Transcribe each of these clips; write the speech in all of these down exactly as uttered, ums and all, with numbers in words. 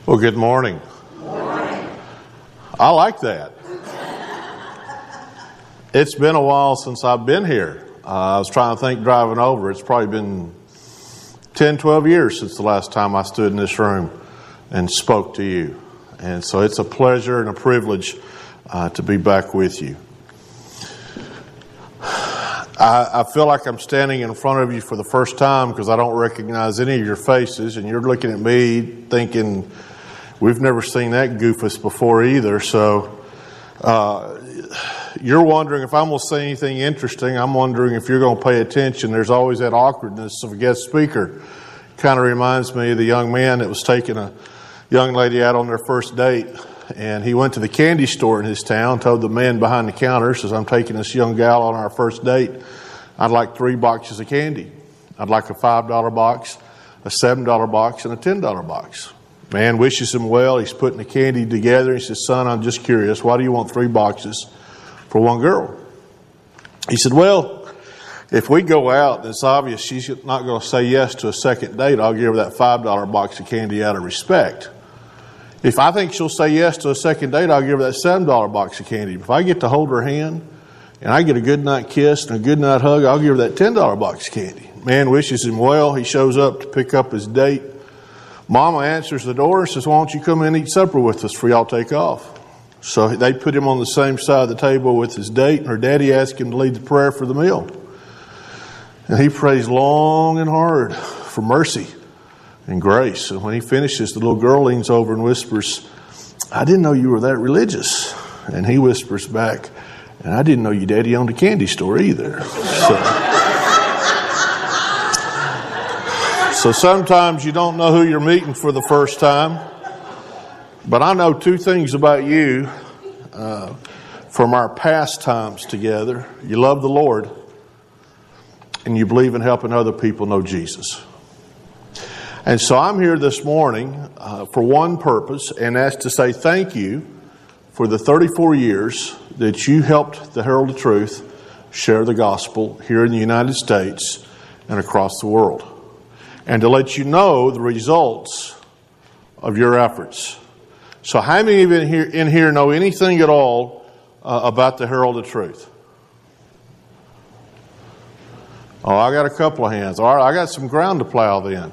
Well, good morning. Good morning. I like that. It's been a while since I've been here. Uh, I was trying to think driving over. It's probably been ten, twelve years since the last time I stood in this room and spoke to you. And so it's a pleasure and a privilege uh, to be back with you. I, I feel like I'm standing in front of you for the first time because I don't recognize any of your faces, and you're looking at me thinking, we've never seen that goofus before either. So uh, you're wondering if I'm going to say anything interesting. I'm wondering if you're going to pay attention. There's always that awkwardness of a guest speaker. Kind of reminds me of the young man that was taking a young lady out on their first date. And he went to the candy store in his town, told the man behind the counter, says, I'm taking this young gal on our first date. I'd like three boxes of candy. I'd like a five dollar box, a seven dollar box, and a ten dollar box. Man wishes him well. He's putting the candy together. He says, son, I'm just curious. Why do you want three boxes for one girl? He said, well, if we go out, it's obvious she's not going to say yes to a second date. I'll give her that five dollar box of candy out of respect. If I think she'll say yes to a second date, I'll give her that seven dollar box of candy. If I get to hold her hand and I get a good night kiss and a good night hug, I'll give her that ten dollar box of candy. Man wishes him well. He shows up to pick up his date. Mama answers the door and says, why don't you come in and eat supper with us before y'all take off? So they put him on the same side of the table with his date, and her daddy asked him to lead the prayer for the meal. And he prays long and hard for mercy and grace. And when he finishes, the little girl leans over and whispers, I didn't know you were that religious. And he whispers back, and I didn't know your daddy owned a candy store either. So, so sometimes you don't know who you're meeting for the first time. But I know two things about you uh, from our past times together. You love the Lord, and you believe in helping other people know Jesus. And so I'm here this morning uh, for one purpose, and that's to say thank you for the thirty-four years that you helped the Herald of Truth share the gospel here in the United States and across the world. And to let you know the results of your efforts. So how many of you in here, in here know anything at all uh, about the Herald of Truth? Oh, I got a couple of hands. All right, I got some ground to plow then.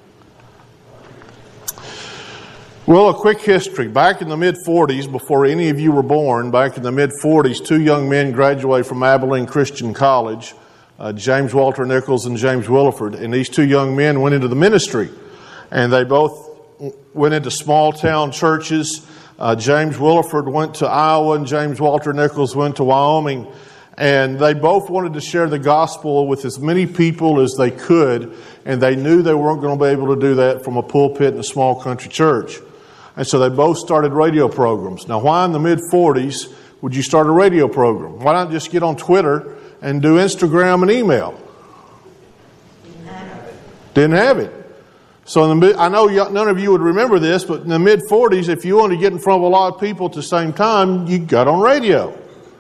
Well, a quick history. Back in the mid forties, before any of you were born, back in the mid forties, two young men graduated from Abilene Christian College, uh, James Walter Nichols and James Williford. And these two young men went into the ministry. And they both went into small town churches. Uh, James Williford went to Iowa and James Walter Nichols went to Wyoming. And they both wanted to share the gospel with as many people as they could. And they knew they weren't going to be able to do that from a pulpit in a small country church. And so they both started radio programs. Now, why in the mid forties would you start a radio program? Why not just get on Twitter and do Instagram and email? Didn't have it. Didn't have it. So in the, I know none of you would remember this, but in the mid forties, if you wanted to get in front of a lot of people at the same time, you got on radio.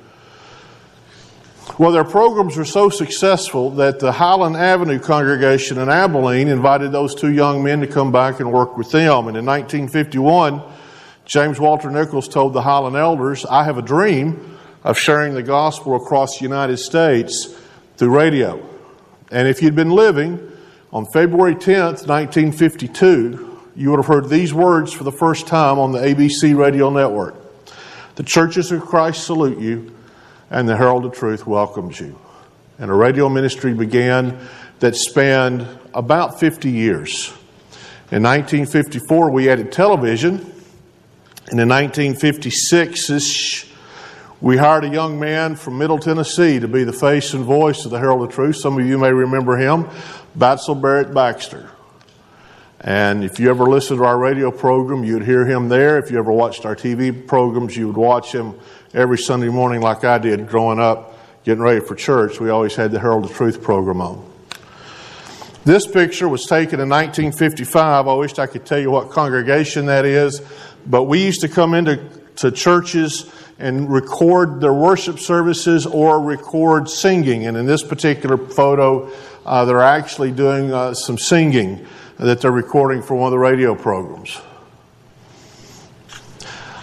Well, their programs were so successful that the Highland Avenue congregation in Abilene invited those two young men to come back and work with them. And in nineteen fifty-one, James Walter Nichols told the Highland elders, I have a dream of sharing the gospel across the United States through radio. And if you'd been living on February tenth, nineteen fifty-two, you would have heard these words for the first time on the A B C radio network. The churches of Christ salute you, and the Herald of Truth welcomes you. And a radio ministry began that spanned about fifty years. In nineteen fifty-four, we added television. And in nineteen fifty-six, we hired a young man from Middle Tennessee to be the face and voice of the Herald of Truth. Some of you may remember him, Batzel Barrett Baxter. And if you ever listened to our radio program, you'd hear him there. If you ever watched our T V programs, you would watch him every Sunday morning like I did growing up, getting ready for church. We always had the Herald of Truth program on. This picture was taken in nineteen fifty-five. I wished I could tell you what congregation that is. But we used to come into to churches and record their worship services or record singing. And in this particular photo, uh, they're actually doing uh, some singing that they're recording for one of the radio programs.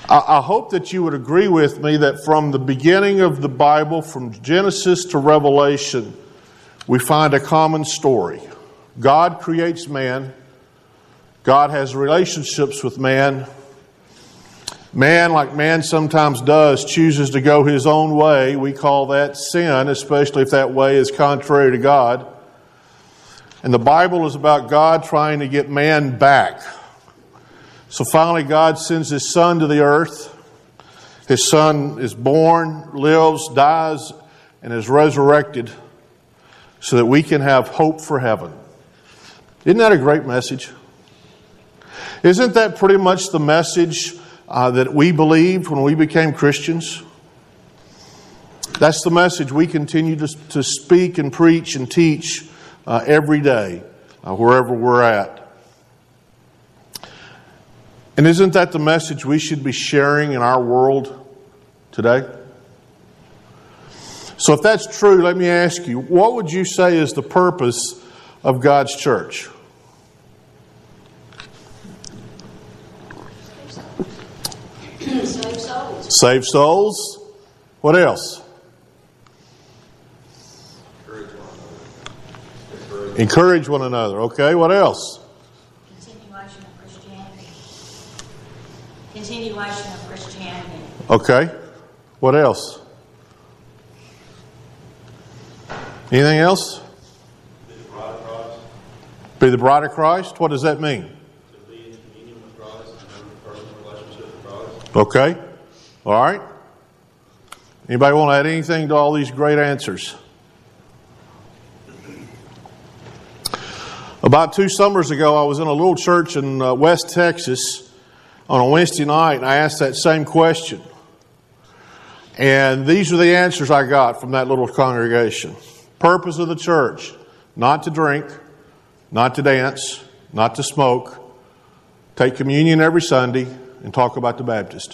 I, I hope that you would agree with me that from the beginning of the Bible, from Genesis to Revelation, we find a common story. God creates man. God has relationships with man. Man, like man sometimes does, chooses to go his own way. We call that sin, especially if that way is contrary to God. And the Bible is about God trying to get man back. So finally God sends His Son to the earth. His Son is born, lives, dies, and is resurrected so that we can have hope for heaven. Isn't that a great message? Isn't that pretty much the message uh, that we believed when we became Christians? That's the message we continue to, to speak and preach and teach uh, every day, uh, wherever we're at. And isn't that the message we should be sharing in our world today? So if that's true, let me ask you, what would you say is the purpose of God's church? Save souls. Save souls. What else? Encourage one another. Okay, what else? Continuation of Christianity. Continuation of Christianity. Okay, what else? Anything else? Be the bride of Christ. Be the bride of Christ? What does that mean? To be in communion with Christ and have a personal relationship with Christ. Okay, all right. Anybody want to add anything to all these great answers? About two summers ago, I was in a little church in uh, West Texas on a Wednesday night, and I asked that same question. And these are the answers I got from that little congregation. Purpose of the church: not to drink, not to dance, not to smoke, take communion every Sunday, and talk about the Baptist.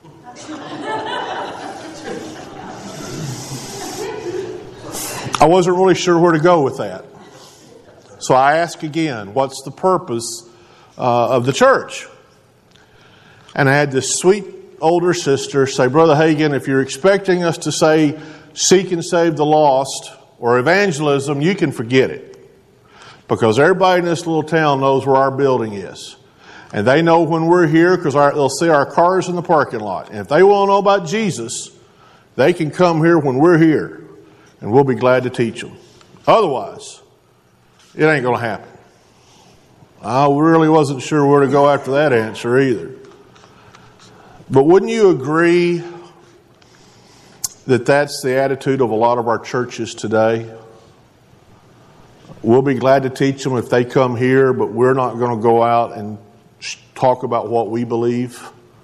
I wasn't really sure where to go with that. So I ask again, what's the purpose uh, of the church? And I had this sweet older sister say, Brother Hagin, if you're expecting us to say, seek and save the lost, or evangelism, you can forget it. Because everybody in this little town knows where our building is. And they know when we're here because they'll see our cars in the parking lot. And if they want to know about Jesus, they can come here when we're here. And we'll be glad to teach them. Otherwise, it ain't going to happen. I really wasn't sure where to go after that answer either. But wouldn't you agree that that's the attitude of a lot of our churches today? We'll be glad to teach them if they come here, but we're not going to go out and talk about what we believe.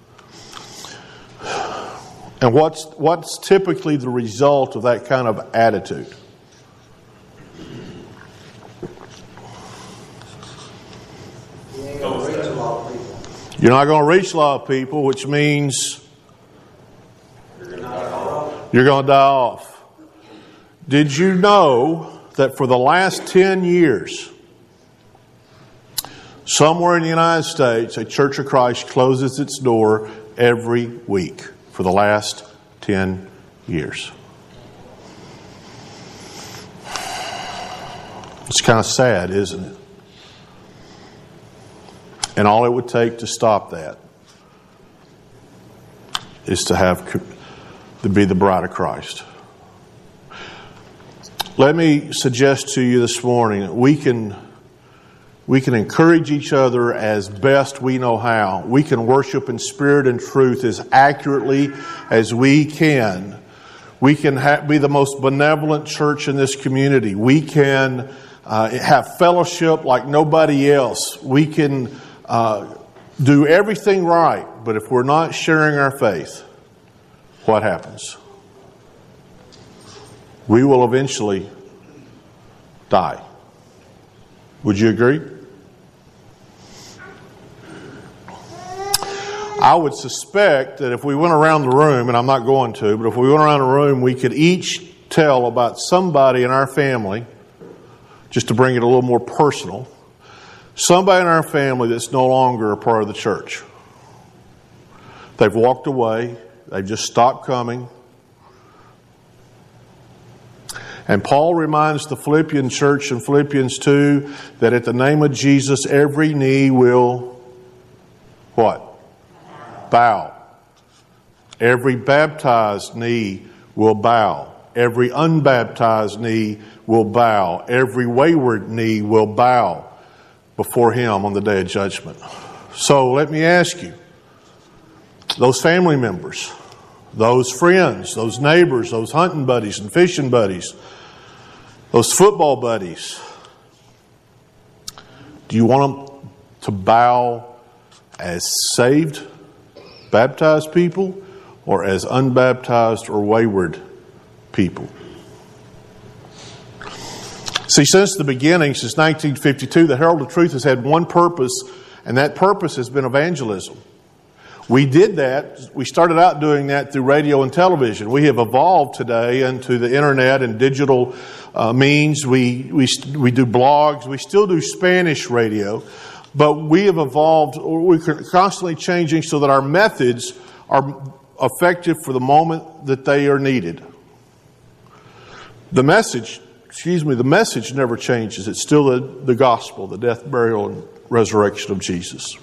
And what's what's typically the result of that kind of attitude? You're not going to reach a lot of people, which means you're going to die off. You're going to die off. Did you know that for the last ten years, somewhere in the United States, a Church of Christ closes its door every week for the last ten years? It's kind of sad, isn't it? And all it would take to stop that is to have to be the bride of Christ. Let me suggest to you this morning that we can we can encourage each other as best we know how. We can worship in spirit and truth as accurately as we can. We can ha- be the most benevolent church in this community. We can uh, have fellowship like nobody else. We can Uh, do everything right, but if we're not sharing our faith, what happens? We will eventually die. Would you agree? I would suspect that if we went around the room, and I'm not going to, but if we went around the room, we could each tell about somebody in our family, just to bring it a little more personal, somebody in our family that's no longer a part of the church. They've walked away. They've just stopped coming. And Paul reminds the Philippian church in Philippians two that at the name of Jesus, every knee will, what? Bow. Every baptized knee will bow. Every unbaptized knee will bow. Every wayward knee will bow before Him on the day of judgment. So let me ask you, those family members, those friends, those neighbors, those hunting buddies and fishing buddies, those football buddies, do you want them to bow as saved, baptized people, or as unbaptized or wayward people? See, since the beginning, since nineteen fifty-two, the Herald of Truth has had one purpose, and that purpose has been evangelism. We did that. We started out doing that through radio and television. We have evolved today into the internet and digital uh, means. We, we, we do blogs. We still do Spanish radio. But we have evolved, or we're constantly changing so that our methods are effective for the moment that they are needed. The message, excuse me, the message never changes. It's still the, the gospel, the death, burial, and resurrection of Jesus.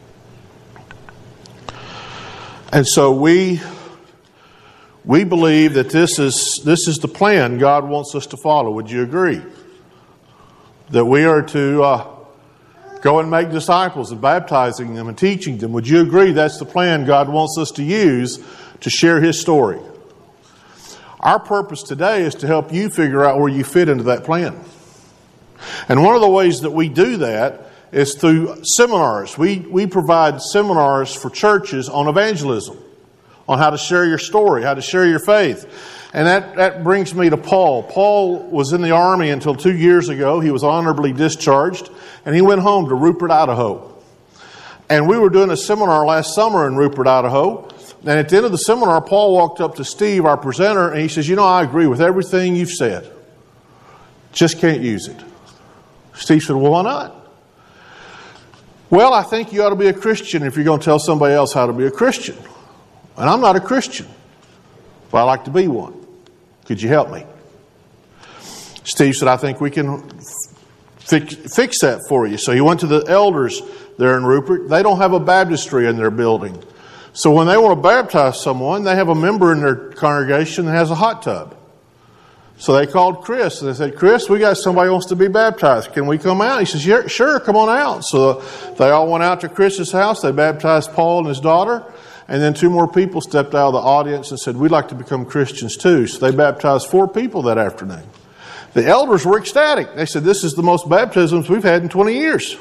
And so we we believe that this is this is the plan God wants us to follow. Would you agree? That we are to uh, go and make disciples and baptizing them and teaching them. Would you agree that's the plan God wants us to use to share His story? Our purpose today is to help you figure out where you fit into that plan. And one of the ways that we do that is through seminars. We we provide seminars for churches on evangelism, on how to share your story, how to share your faith. And that, that brings me to Paul. Paul was in the army until two years ago. He was honorably discharged, and he went home to Rupert, Idaho. And we were doing a seminar last summer in Rupert, Idaho. And at the end of the seminar, Paul walked up to Steve, our presenter, and he says, "You know, I agree with everything you've said. Just can't use it." Steve said, "Well, why not?" "Well, I think you ought to be a Christian if you're going to tell somebody else how to be a Christian. And I'm not a Christian, but I like to be one. Could you help me?" Steve said, "I think we can fix, fix that for you." So he went to the elders there in Rupert. They don't have a baptistry in their building. So when they want to baptize someone, they have a member in their congregation that has a hot tub. So they called Chris and they said, "Chris, we got somebody who wants to be baptized. Can we come out?" He says, "Yeah, sure, come on out." So they all went out to Chris's house. They baptized Paul and his daughter. And then two more people stepped out of the audience and said, "We'd like to become Christians too." So they baptized four people that afternoon. The elders were ecstatic. They said, "This is the most baptisms we've had in twenty years.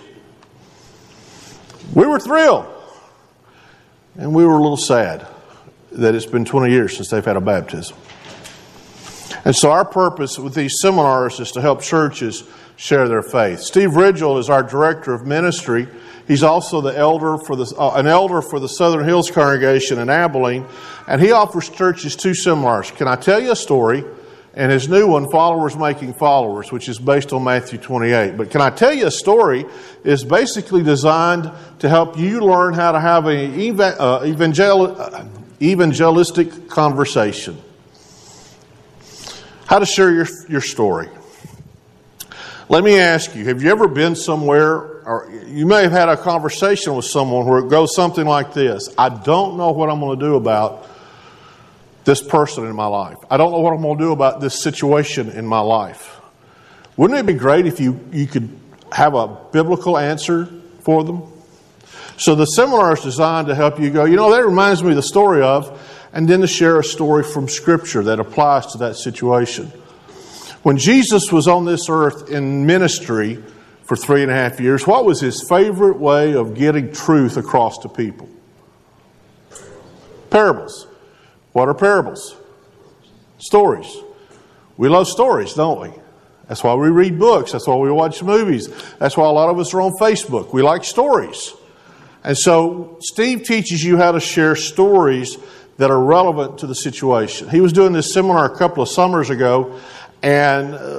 We were thrilled. And we were a little sad that it's been twenty years since they've had a baptism. And so our purpose with these seminars is to help churches share their faith. Steve Ridgell is our director of ministry. He's also the elder for the uh, an elder for the Southern Hills congregation in Abilene, and he offers churches two seminars. Can I tell you a story? And his new one, Followers Making Followers, which is based on Matthew twenty-eight. But can I tell you a story? Is basically designed to help you learn how to have an uh, evangel- uh, evangelistic conversation. How to share your, your story. Let me ask you, have you ever been somewhere, or you may have had a conversation with someone where it goes something like this: "I don't know what I'm going to do about this person in my life. I don't know what I'm going to do about this situation in my life." Wouldn't it be great if you, you could have a biblical answer for them? So the seminar is designed to help you go, you know, that reminds me of the story of, and then to share a story from Scripture that applies to that situation. When Jesus was on this earth in ministry for three and a half years, what was His favorite way of getting truth across to people? Parables. What are parables? Stories. We love stories, don't we? That's why we read books. That's why we watch movies. That's why a lot of us are on Facebook. We like stories. And so Steve teaches you how to share stories that are relevant to the situation. He was doing this seminar a couple of summers ago, and uh,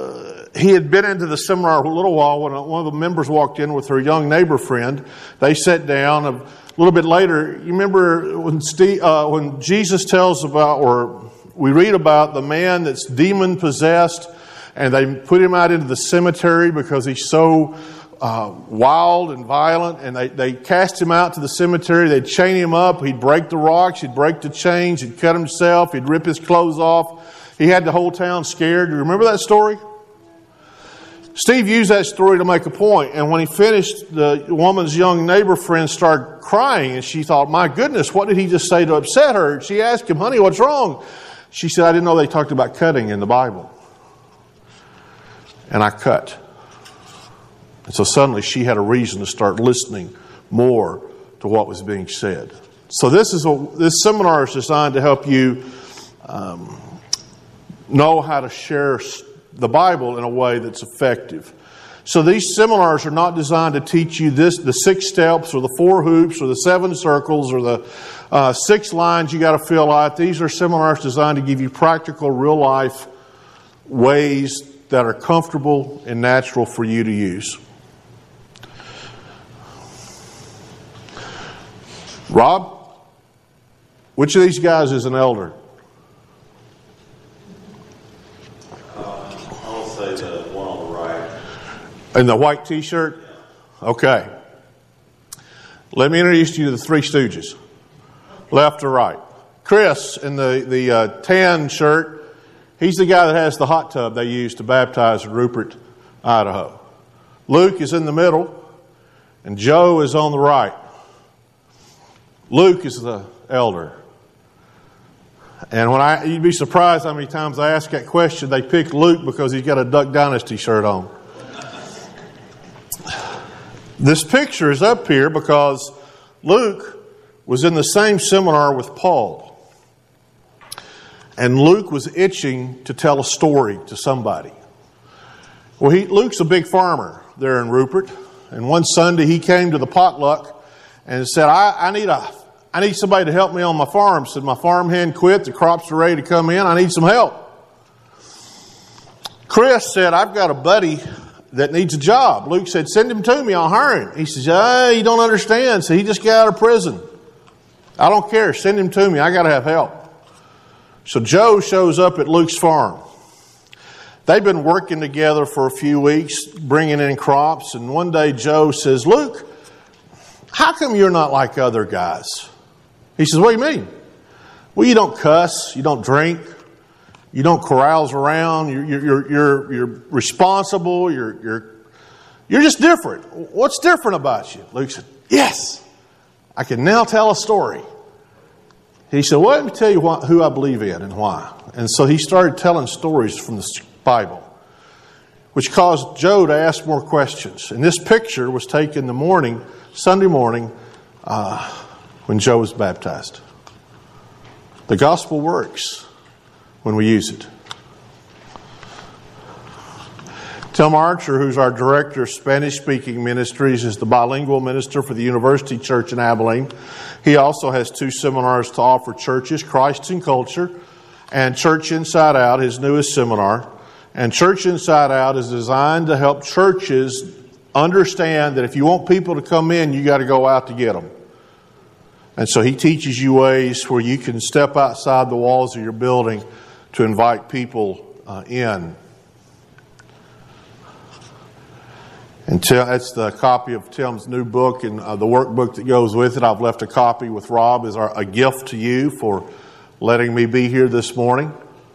he had been into the seminar a little while when one of the members walked in with her young neighbor friend. They sat down. A little bit later, you remember when, Steve, uh, when Jesus tells about, or we read about the man that's demon-possessed, and they put him out into the cemetery because he's so uh, wild and violent, and they, they cast him out to the cemetery. They'd chain him up. He'd break the rocks. He'd break the chains. He'd cut himself. He'd rip his clothes off. He had the whole town scared. Do you remember that story? Steve used that story to make a point, and when he finished, the woman's young neighbor friend started crying, and she thought, my goodness, what did he just say to upset her? She asked him, honey, what's wrong? She said, I didn't know they talked about cutting in the Bible. And I cut. And so suddenly she had a reason to start listening more to what was being said. So this is a, this seminar is designed to help you um, know how to share the Bible in a way that's effective. So these seminars are not designed to teach you this, the six steps or the four hoops or the seven circles or the uh, six lines you got to fill out. These are seminars designed to give you practical, real life ways that are comfortable and natural for you to use. Rob, which of these guys is an elder? Uh, I'll say the one on the right. In the white t-shirt? Okay. Let me introduce you to the Three Stooges. Left to right. Chris in the, the uh, tan shirt, he's the guy that has the hot tub they used to baptize in Rupert, Idaho. Luke is in the middle, and Joe is on the right. Luke is the elder. And when I, you'd be surprised how many times I ask that question, they pick Luke because he's got a Duck Dynasty shirt on. This picture is up here because Luke was in the same seminar with Paul. And Luke was itching to tell a story to somebody. Well, he, Luke's a big farmer there in Rupert. And one Sunday he came to the potluck and said, I, I need a, I need somebody to help me on my farm. Said, my farm hand quit. The crops are ready to come in. I need some help. Chris said, I've got a buddy that needs a job. Luke said, send him to me. I'll hire him. He says, ah, you don't understand. So he just got out of prison. I don't care. Send him to me. I got to have help. So Joe shows up at Luke's farm. They've been working together for a few weeks, bringing in crops. And one day Joe says, Luke, how come you're not like other guys? He says, what do you mean? Well, you don't cuss. You don't drink. You don't carouse around. You're, you're, you're, you're responsible. You're, you're, you're just different. What's different about you? Luke said, yes, I can now tell a story. He said, well, let me tell you what, who I believe in and why. And so he started telling stories from the Bible, which caused Joe to ask more questions. And this picture was taken the morning, Sunday morning, uh, when Joe was baptized. The gospel works when we use it. Tim Archer, who's our director of Spanish-speaking ministries, is the bilingual minister for the University Church in Abilene. He also has two seminars to offer churches, Christ and Culture, and Church Inside Out, his newest seminar. And Church Inside Out is designed to help churches understand that if you want people to come in, you got to go out to get them. And so he teaches you ways where you can step outside the walls of your building to invite people uh, in. And that's the copy of Tim's new book and uh, the workbook that goes with it. I've left a copy with Rob as our, a gift to you for letting me be here this morning.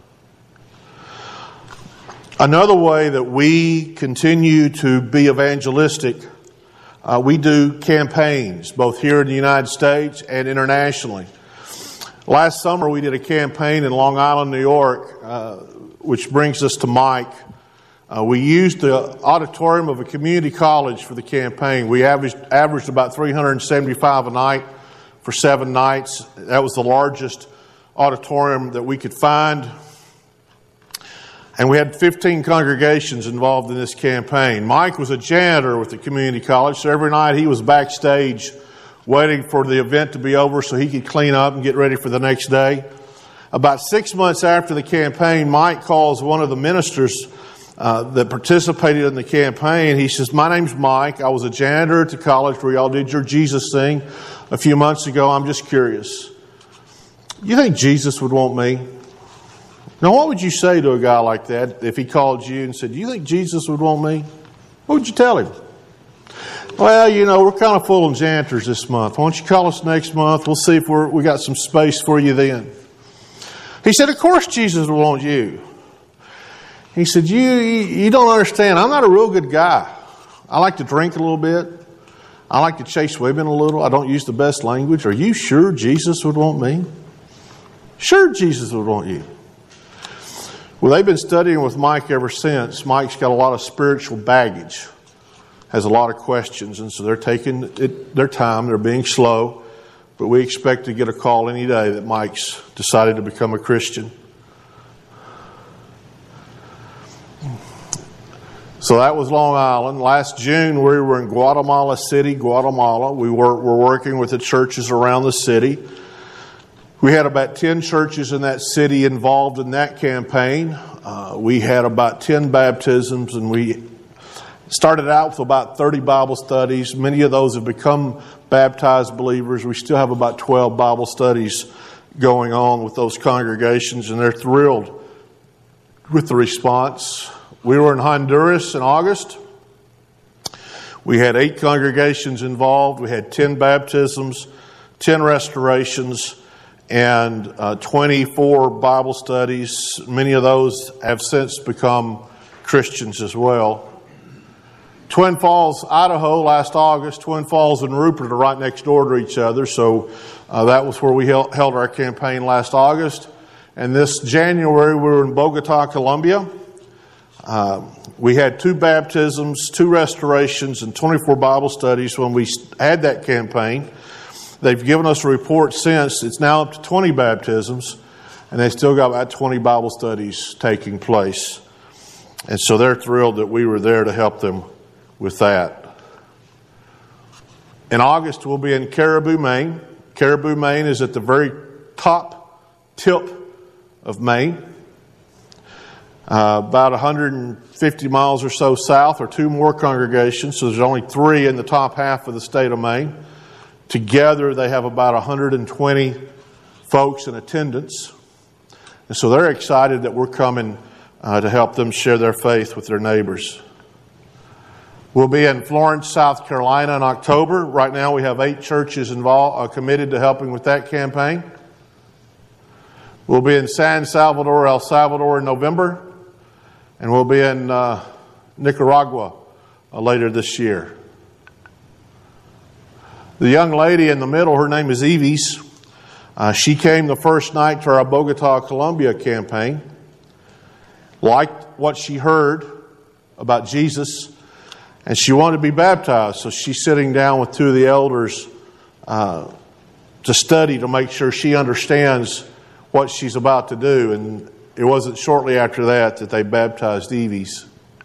Another way that we continue to be evangelistic, uh, we do campaigns, both here in the United States and internationally. Last summer we did a campaign in Long Island, New York, uh, which brings us to Mike. Uh, we used the auditorium of a community college for the campaign. We averaged, averaged about three hundred seventy-five a night for seven nights. That was the largest auditorium that we could find. And we had fifteen congregations involved in this campaign. Mike was a janitor with the community college, so every night he was backstage waiting for the event to be over so he could clean up and get ready for the next day. About six months after the campaign, Mike calls one of the ministers uh, that participated in the campaign. He says, "My name's Mike. I was a janitor at the college where y'all did your Jesus thing a few months ago. I'm just curious. You think Jesus would want me?" Now, what would you say to a guy like that if he called you and said, "Do you think Jesus would want me?" What would you tell him? "Well, you know, we're kind of full of janitors this month. Why don't you call us next month? We'll see if we're, we got some space for you then." He said, "Of course Jesus would want you." He said, you, you don't understand. I'm not a real good guy. I like to drink a little bit. I like to chase women a little. I don't use the best language. Are you sure Jesus would want me?" Sure, Jesus would want you. Well, they've been studying with Mike ever since. Mike's got a lot of spiritual baggage, has a lot of questions, and so they're taking it, their time. They're being slow, but we expect to get a call any day that Mike's decided to become a Christian. So that was Long Island. Last June, we were in Guatemala City, Guatemala. We were, were working with the churches around the city. We had about ten churches in that city involved in that campaign. Uh, we had about ten baptisms, and we started out with about thirty Bible studies. Many of those have become baptized believers. We still have about twelve Bible studies going on with those congregations, and they're thrilled with the response. We were in Honduras in August. We had eight congregations involved. We had ten baptisms, ten restorations, and uh, twenty-four Bible studies. Many of those have since become Christians as well. Twin Falls, Idaho, last August. Twin Falls and Rupert are right next door to each other, so uh, that was where we held, held our campaign last August. And this January, we were in Bogota, Colombia. Uh, we had two baptisms, two restorations, and twenty-four Bible studies when we had that campaign. They've given us a report since. It's now up to twenty baptisms, and they still got about twenty Bible studies taking place. And so they're thrilled that we were there to help them with that. In August, we'll be in Caribou, Maine. Caribou, Maine is at the very top tip of Maine. Uh, about one hundred fifty miles or so south are two more congregations, so there's only three in the top half of the state of Maine. Together, they have about one hundred twenty folks in attendance. And so they're excited that we're coming uh, to help them share their faith with their neighbors. We'll be in Florence, South Carolina in October. Right now, we have eight churches involved, uh, committed to helping with that campaign. We'll be in San Salvador, El Salvador in November. And we'll be in uh, Nicaragua uh, later this year. The young lady in the middle, her name is Eves. Uh, she came the first night to our Bogota, Colombia campaign. Liked what she heard about Jesus, and she wanted to be baptized. So she's sitting down with two of the elders uh, to study to make sure she understands what she's about to do. And it wasn't shortly after that that they baptized Eves.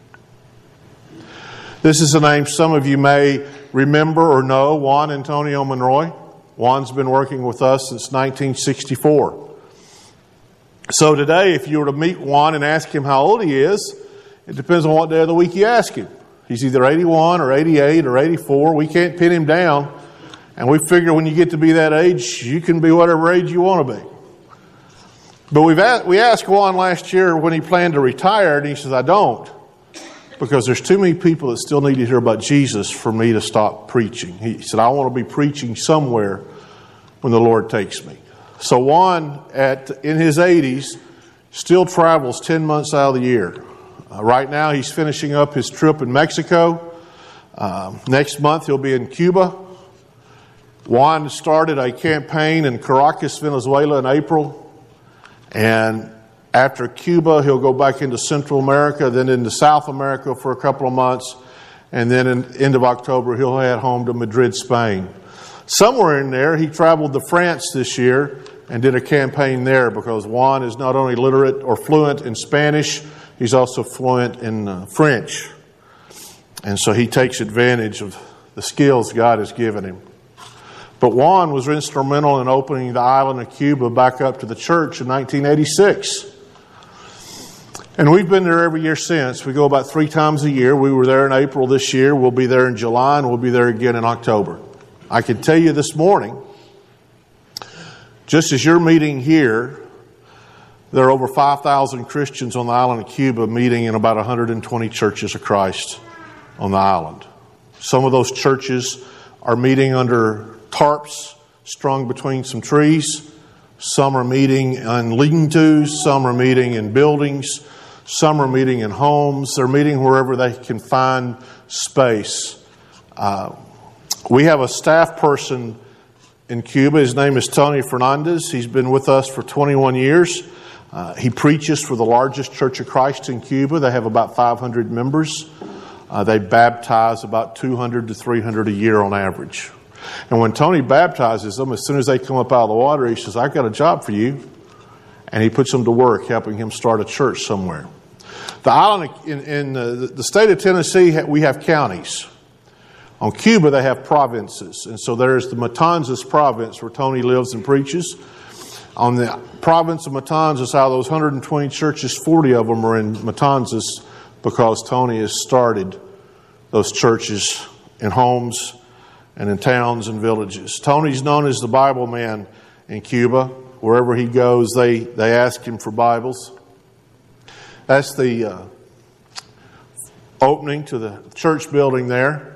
This is a name some of you may remember or know, Juan Antonio Monroy. Juan's been working with us since nineteen sixty-four. So today, if you were to meet Juan and ask him how old he is, it depends on what day of the week you ask him. He's either eighty-one or eighty-eight or eighty-four. We can't pin him down. And we figure when you get to be that age, you can be whatever age you want to be. But we've asked, we asked Juan last year when he planned to retire, and he says, "I don't, because there's too many people that still need to hear about Jesus for me to stop preaching." He said, "I want to be preaching somewhere when the Lord takes me." So Juan, at in his eighties, still travels ten months out of the year. Uh, right now, he's finishing up his trip in Mexico. Uh, next month, he'll be in Cuba. Juan started a campaign in Caracas, Venezuela in April. And after Cuba, he'll go back into Central America, then into South America for a couple of months. And then in the end of October, he'll head home to Madrid, Spain. Somewhere in there, he traveled to France this year and did a campaign there, because Juan is not only literate or fluent in Spanish, he's also fluent in uh, French. And so he takes advantage of the skills God has given him. But Juan was instrumental in opening the island of Cuba back up to the church in nineteen eighty-six. And we've been there every year since. We go about three times a year. We were there in April this year. We'll be there in July, and we'll be there again in October. I can tell you this morning, just as you're meeting here, there are over five thousand Christians on the island of Cuba meeting in about one hundred twenty churches of Christ on the island. Some of those churches are meeting under tarps strung between some trees. Some are meeting in lean-tos. Some are meeting in buildings. Some are meeting in homes. They're meeting wherever they can find space. Uh, we have a staff person in Cuba. His name is Tony Fernandez. He's been with us for twenty-one years. Uh, he preaches for the largest Church of Christ in Cuba. They have about five hundred members. Uh, they baptize about two hundred to three hundred a year on average. And when Tony baptizes them, as soon as they come up out of the water, he says, I've got a job for you. And he puts them to work, helping him start a church somewhere. The island, in, in uh, the state of Tennessee, we have counties. On Cuba, they have provinces. And so there's the Matanzas province where Tony lives and preaches. On the province of Matanzas, out of those one hundred twenty churches, forty of them are in Matanzas because Tony has started those churches in homes and in towns and villages. Tony's known as the Bible man in Cuba. Wherever he goes, they, they ask him for Bibles. That's the uh, opening to the church building there.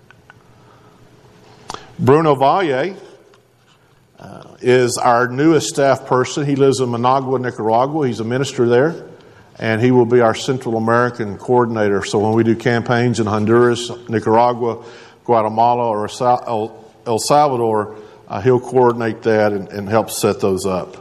Bruno Valle uh, is our newest staff person. He lives in Managua, Nicaragua. He's a minister there. And he will be our Central American coordinator. So when we do campaigns in Honduras, Nicaragua, Guatemala, or El Salvador, uh, he'll coordinate that and, and help set those up.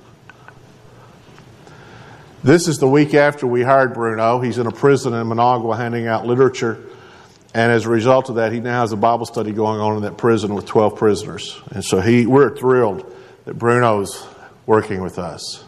This is the week after we hired Bruno. He's in a prison in Managua handing out literature. And as a result of that, he now has a Bible study going on in that prison with twelve prisoners. And so he, we're thrilled that Bruno's working with us.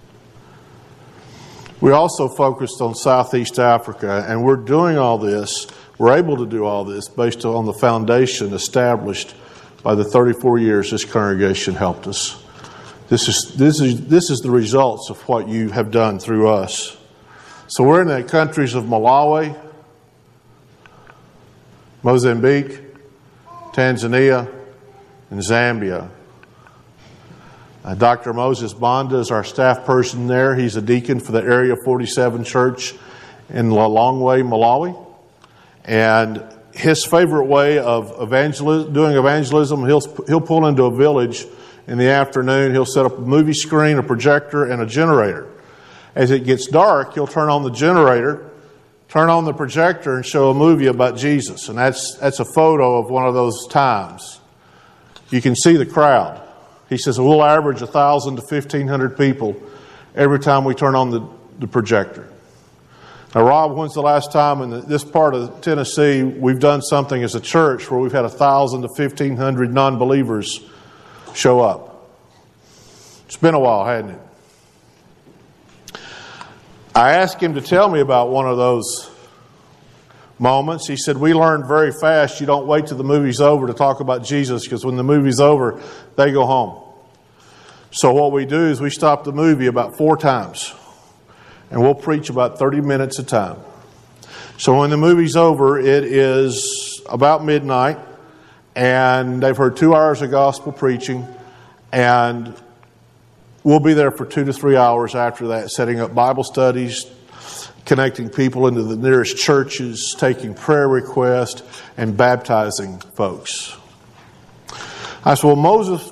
We also focused on Southeast Africa, and we're doing all this, we're able to do all this based on the foundation established by the thirty-four years this congregation helped us. This is, this is, this is the results of what you have done through us. So we're in the countries of Malawi, Mozambique, Tanzania, and Zambia. Uh, Doctor Moses Banda is our staff person there. He's a deacon for the Area forty-seven Church in Lilongwe, Malawi. And his favorite way of evangel- doing evangelism, he'll, he'll pull into a village in the afternoon. He'll set up a movie screen, a projector, and a generator. As it gets dark, he'll turn on the generator, turn on the projector, and show a movie about Jesus. And that's, that's a photo of one of those times. You can see the crowd. He says we'll average one thousand to fifteen hundred people every time we turn on the, the projector. Now, Rob, when's the last time in the, this part of Tennessee we've done something as a church where we've had one thousand to fifteen hundred non-believers show up? It's been a while, hasn't it? I asked him to tell me about one of those moments. He said, we learned very fast you don't wait till the movie's over to talk about Jesus, because when the movie's over, they go home. So what we do is we stop the movie about four times, and we'll preach about thirty minutes a time. So when the movie's over, it is about midnight, and they've heard two hours of gospel preaching, and we'll be there for two to three hours after that, setting up Bible studies, connecting people into the nearest churches, taking prayer requests, and baptizing folks. I said, well, Moses,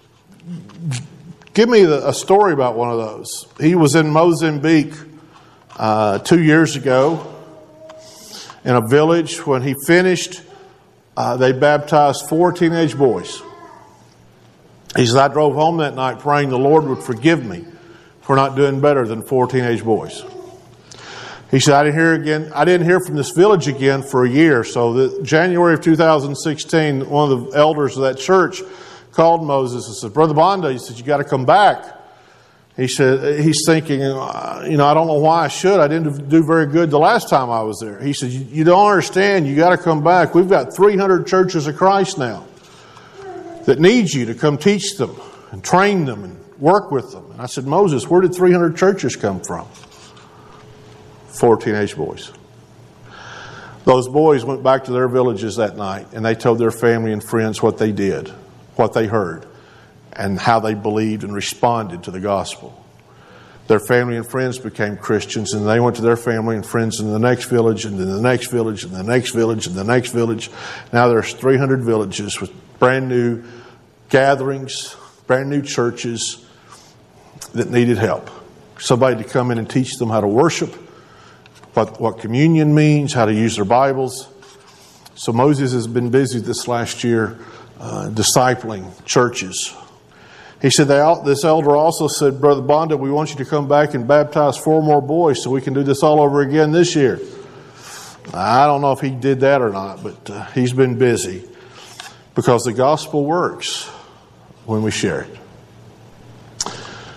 give me a story about one of those. He was in Mozambique uh, two years ago in a village. When he finished, uh, they baptized four teenage boys. He says, I drove home that night praying the Lord would forgive me for not doing better than four teenage boys. He said, I didn't hear again. I didn't hear from this village again for a year. So the January of two thousand sixteen, one of the elders of that church called Moses and said, Brother Banda, he said, you got to come back. He said, he's thinking, you know, I don't know why I should. I didn't do very good the last time I was there. He said, you don't understand. You got to come back. We've got three hundred churches of Christ now that need you to come teach them and train them and work with them. And I said, Moses, where did three hundred churches come from? Four teenage boys. Those boys went back to their villages that night and they told their family and friends what they did, what they heard, and how they believed and responded to the gospel. Their family and friends became Christians, and they went to their family and friends in the next village, and then the next village, and the next village, and the next village. Now there's three hundred villages with brand new gatherings, brand new churches that needed help. Somebody to come in and teach them how to worship, what, what communion means, how to use their Bibles. So Moses has been busy this last year uh, discipling churches. He said, they, this elder also said, Brother Bonda, we want you to come back and baptize four more boys so we can do this all over again this year. I don't know if he did that or not, but uh, he's been busy because the gospel works when we share it.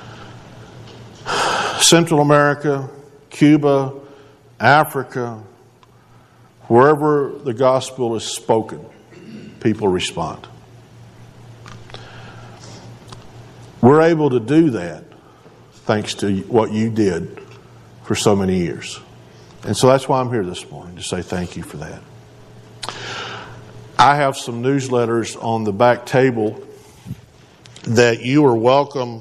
Central America, Cuba, Africa, wherever the gospel is spoken, people respond. We're able to do that thanks to what you did for so many years. And so that's why I'm here this morning, to say thank you for that. I have some newsletters on the back table that you are welcome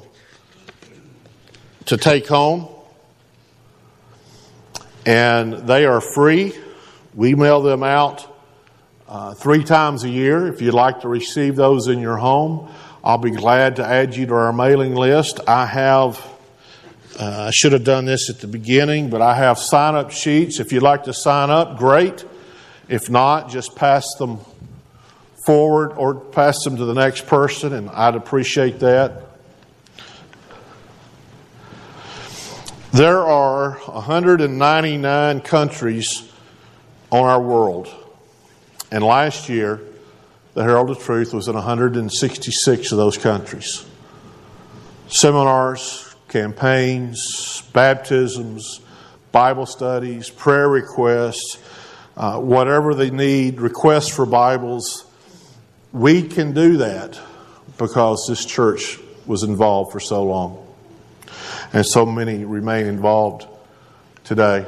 to take home. And they are free. We mail them out uh, three times a year. If you'd like to receive those in your home, I'll be glad to add you to our mailing list. I have, uh, I should have done this at the beginning, but I have sign-up sheets. If you'd like to sign up, great. If not, just pass them forward or pass them to the next person, and I'd appreciate that. There are one hundred ninety-nine countries on our world, and last year, the Herald of Truth was in one hundred sixty-six of those countries. Seminars, campaigns, baptisms, Bible studies, prayer requests, uh, whatever they need, requests for Bibles. We can do that because this church was involved for so long. And so many remain involved today.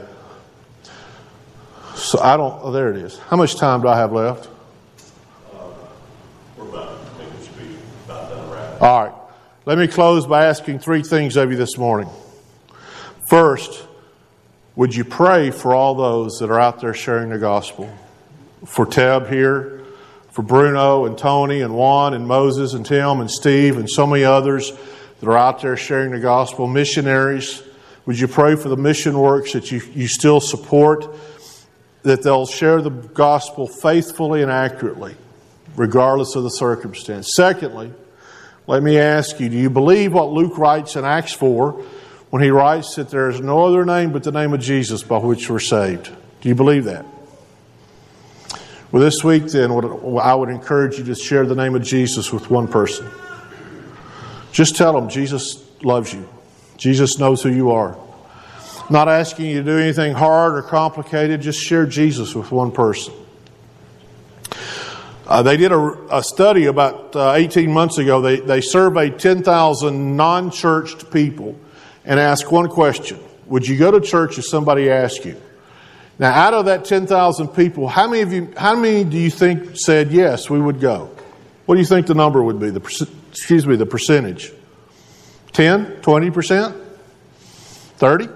So I don't, oh, there it is. How much time do I have left? All right. Let me close by asking three things of you this morning. First, would you pray for all those that are out there sharing the gospel? For Teb here, for Bruno and Tony and Juan and Moses and Tim and Steve and so many others that are out there sharing the gospel. Missionaries, would you pray for the mission works that you, you still support, that they'll share the gospel faithfully and accurately, regardless of the circumstance. Secondly, let me ask you, do you believe what Luke writes in Acts four when he writes that there is no other name but the name of Jesus by which we're saved? Do you believe that? Well, this week then, I would encourage you to share the name of Jesus with one person. Just tell them Jesus loves you. Jesus knows who you are. I'm not asking you to do anything hard or complicated. Just share Jesus with one person. Uh, they did a, a study about uh, eighteen months ago. They, they surveyed ten thousand non-churched people and asked one question. Would you go to church if somebody asked you? Now, out of that ten thousand people, how many of you, how many do you think said, yes, we would go? What do you think the number would be? The excuse me, the percentage? ten, twenty percent? thirty?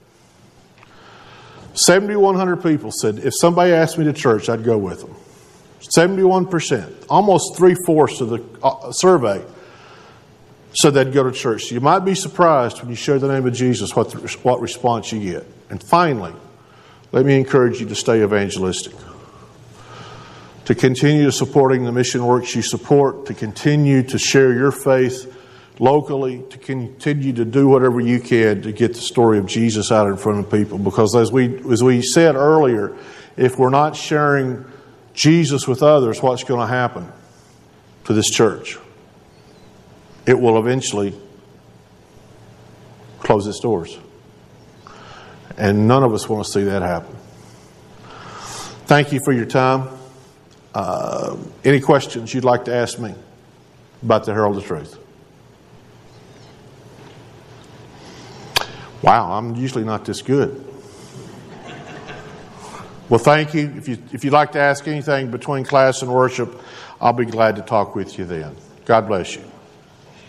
seventy-one hundred people said, if somebody asked me to church, I'd go with them. seventy-one percent, almost three-fourths of the survey said they'd go to church. So you might be surprised when you share the name of Jesus what, the, what response you get. And finally, let me encourage you to stay evangelistic, to continue supporting the mission works you support, to continue to share your faith locally, to continue to do whatever you can to get the story of Jesus out in front of people. Because as we as we said earlier, if we're not sharing Jesus with others, what's going to happen to this church? It will eventually close its doors. And none of us want to see that happen. Thank you for your time. Uh, any questions you'd like to ask me about the Herald of Truth? Wow, I'm usually not this good. Well, thank you. If, you. if you'd like to ask anything between class and worship, I'll be glad to talk with you then. God bless you.